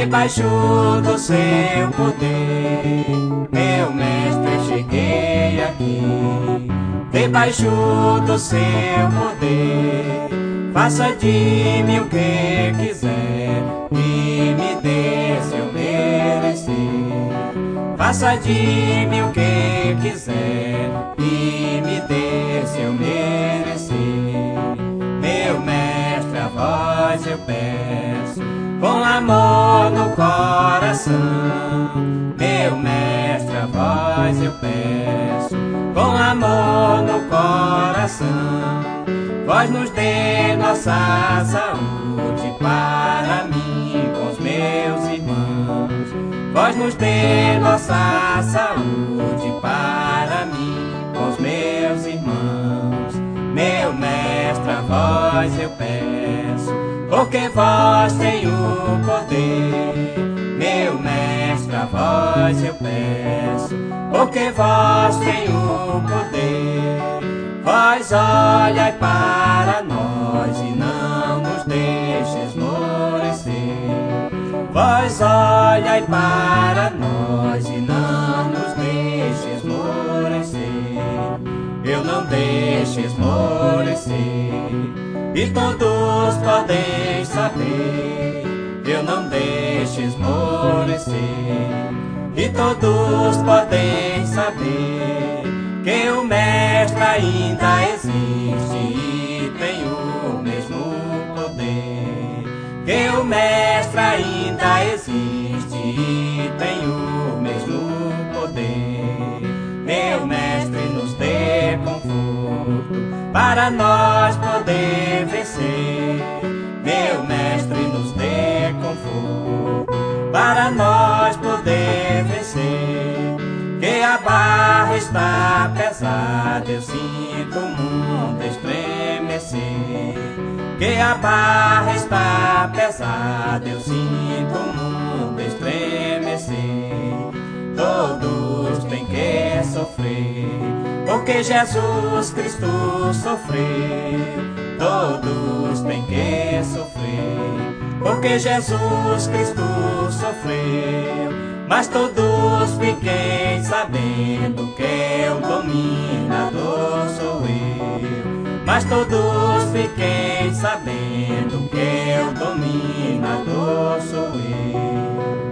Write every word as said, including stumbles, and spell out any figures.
debaixo do seu poder. Meu mestre, cheguei aqui, debaixo do seu poder. Faça de mim o que quiser e me dê se eu merecer. Faça de mim o que quiser e me dê se eu merecer. Meu mestre, a vós eu peço, com amor no coração. Meu mestre, a vós eu peço, com amor no coração. Vós nos dê nossa saúde para mim com os meus irmãos. Vós nos dê nossa saúde para mim com os meus irmãos. Meu mestre, a vós eu peço, porque vós tem o poder. Meu mestre, a vós eu peço, porque vós tem o poder. Vós olhai para nós e não nos deixes esmorecer. Vós olhai para nós e não nos deixes esmorecer. Eu não deixo esmorecer, e todos podem saber. Eu não deixo esmorecer, e todos podem saber que o mestre ainda existe e tem o mesmo poder. Que o mestre ainda existe e tem o mesmo poder. Meu mestre, nos dê conforto para nós poder vencer. Meu mestre, nos dê conforto para nós poder vencer. Que a barra está pesada, eu sinto o mundo estremecer. Que a barra está pesada, eu sinto o mundo estremecer. Todos têm que sofrer, porque Jesus Cristo sofreu. Todos têm que sofrer, porque Jesus Cristo sofreu. Mas todos fiquem sabendo que o dominador sou eu. Mas todos fiquem sabendo que o dominador sou eu.